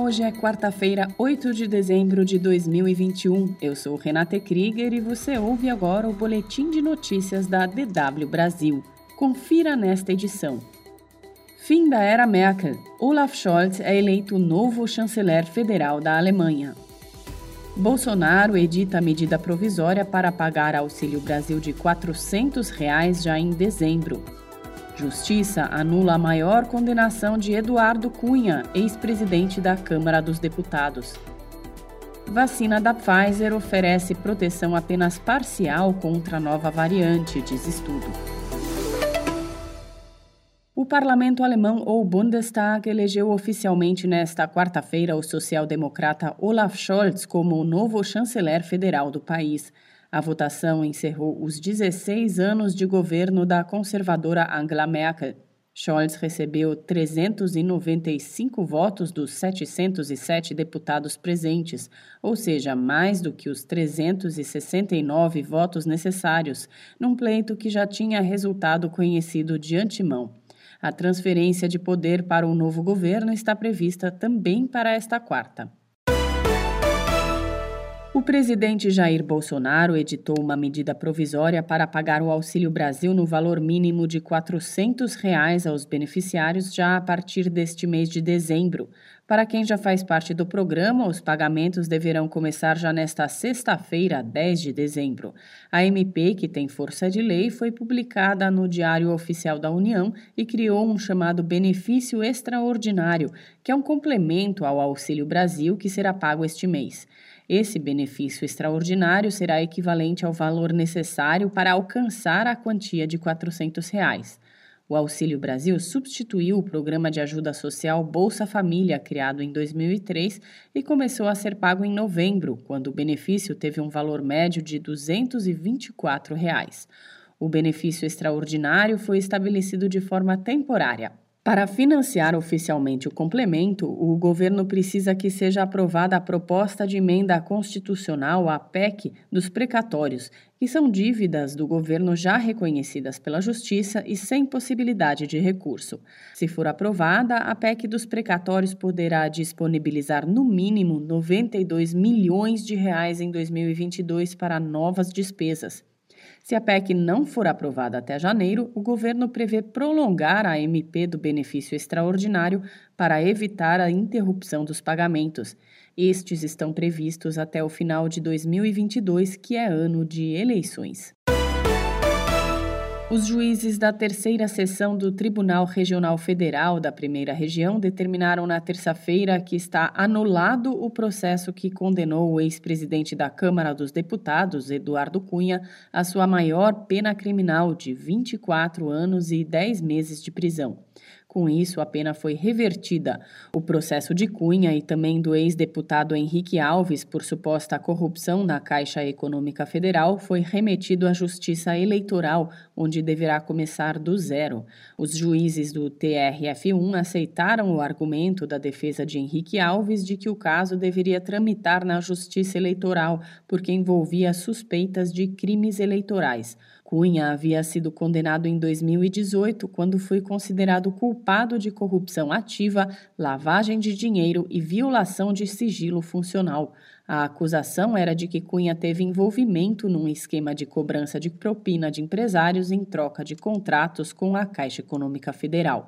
hoje é quarta-feira, 8 de dezembro de 2021. Eu sou Renate Krieger e você ouve agora o Boletim de Notícias da DW Brasil. Confira nesta edição. Fim da era Merkel. Olaf Scholz é eleito novo chanceler federal da Alemanha. Bolsonaro edita medida provisória para pagar Auxílio Brasil de R$ 400 já em dezembro. Justiça anula a maior condenação de Eduardo Cunha, ex-presidente da Câmara dos Deputados. Vacina da Pfizer oferece proteção apenas parcial contra a nova variante, diz estudo. O parlamento alemão, ou Bundestag, elegeu oficialmente nesta quarta-feira o social-democrata Olaf Scholz como o novo chanceler federal do país. A votação encerrou os 16 anos de governo da conservadora Angela Merkel. Scholz recebeu 395 votos dos 707 deputados presentes, ou seja, mais do que os 369 votos necessários, num pleito que já tinha resultado conhecido de antemão. A transferência de poder para o novo governo está prevista também para esta quarta. O presidente Jair Bolsonaro editou uma medida provisória para pagar o Auxílio Brasil no valor mínimo de R$ 400 aos beneficiários já a partir deste mês de dezembro. Para quem já faz parte do programa, os pagamentos deverão começar já nesta sexta-feira, 10 de dezembro. A MP, que tem força de lei, foi publicada no Diário Oficial da União e criou um chamado Benefício Extraordinário, que é um complemento ao Auxílio Brasil que será pago este mês. Esse benefício extraordinário será equivalente ao valor necessário para alcançar a quantia de R$ 400. O Auxílio Brasil substituiu o programa de ajuda social Bolsa Família, criado em 2003, e começou a ser pago em novembro, quando o benefício teve um valor médio de R$ 224. O benefício extraordinário foi estabelecido de forma temporária. Para financiar oficialmente o complemento, o governo precisa que seja aprovada a proposta de emenda constitucional, a PEC, dos precatórios, que são dívidas do governo já reconhecidas pela Justiça e sem possibilidade de recurso. Se for aprovada, a PEC dos precatórios poderá disponibilizar no mínimo R$ 92 milhões em 2022 para novas despesas. Se a PEC não for aprovada até janeiro, o governo prevê prolongar a MP do benefício extraordinário para evitar a interrupção dos pagamentos. Estes estão previstos até o final de 2022, que é ano de eleições. Os juízes da terceira sessão do Tribunal Regional Federal da Primeira Região determinaram na terça-feira que está anulado o processo que condenou o ex-presidente da Câmara dos Deputados, Eduardo Cunha, à sua maior pena criminal de 24 anos e 10 meses de prisão. Com isso, a pena foi revertida. O processo de Cunha e também do ex-deputado Henrique Alves por suposta corrupção na Caixa Econômica Federal foi remetido à Justiça Eleitoral, onde deverá começar do zero. Os juízes do TRF1 aceitaram o argumento da defesa de Henrique Alves de que o caso deveria tramitar na Justiça Eleitoral, porque envolvia suspeitas de crimes eleitorais. Cunha havia sido condenado em 2018, quando foi considerado culpado de corrupção ativa, lavagem de dinheiro e violação de sigilo funcional. A acusação era de que Cunha teve envolvimento num esquema de cobrança de propina de empresários em troca de contratos com a Caixa Econômica Federal.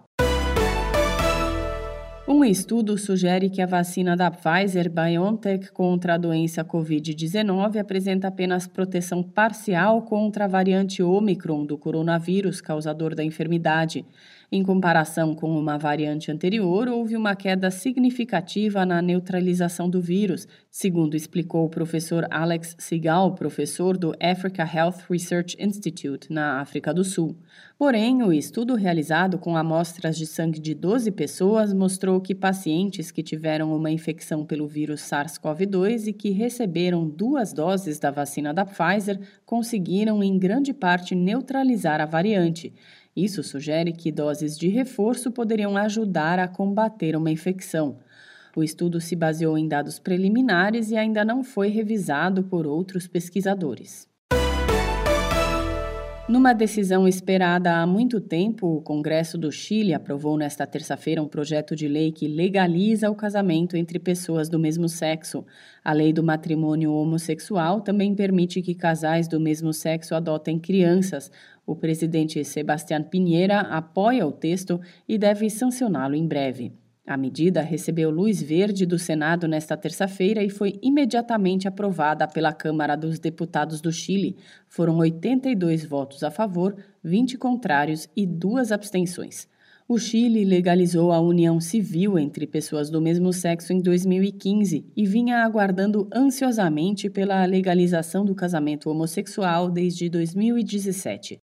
Um estudo sugere que a vacina da Pfizer-BioNTech contra a doença Covid-19 apresenta apenas proteção parcial contra a variante Ômicron do coronavírus, causador da enfermidade. Em comparação com uma variante anterior, houve uma queda significativa na neutralização do vírus, segundo explicou o professor Alex Segal, professor do Africa Health Research Institute, na África do Sul. Porém, o estudo realizado com amostras de sangue de 12 pessoas mostrou que pacientes que tiveram uma infecção pelo vírus SARS-CoV-2 e que receberam 2 doses da vacina da Pfizer conseguiram, em grande parte, neutralizar a variante. Isso sugere que doses de reforço poderiam ajudar a combater uma infecção. O estudo se baseou em dados preliminares e ainda não foi revisado por outros pesquisadores. Numa decisão esperada há muito tempo, o Congresso do Chile aprovou nesta terça-feira um projeto de lei que legaliza o casamento entre pessoas do mesmo sexo. A lei do matrimônio homossexual também permite que casais do mesmo sexo adotem crianças. O presidente Sebastián Piñera apoia o texto e deve sancioná-lo em breve. A medida recebeu luz verde do Senado nesta terça-feira e foi imediatamente aprovada pela Câmara dos Deputados do Chile. Foram 82 votos a favor, 20 contrários e 2 abstenções. O Chile legalizou a união civil entre pessoas do mesmo sexo em 2015 e vinha aguardando ansiosamente pela legalização do casamento homossexual desde 2017.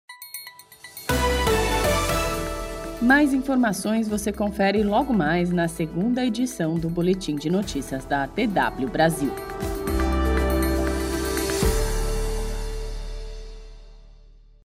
Mais informações você confere logo mais na segunda edição do Boletim de Notícias da DW Brasil.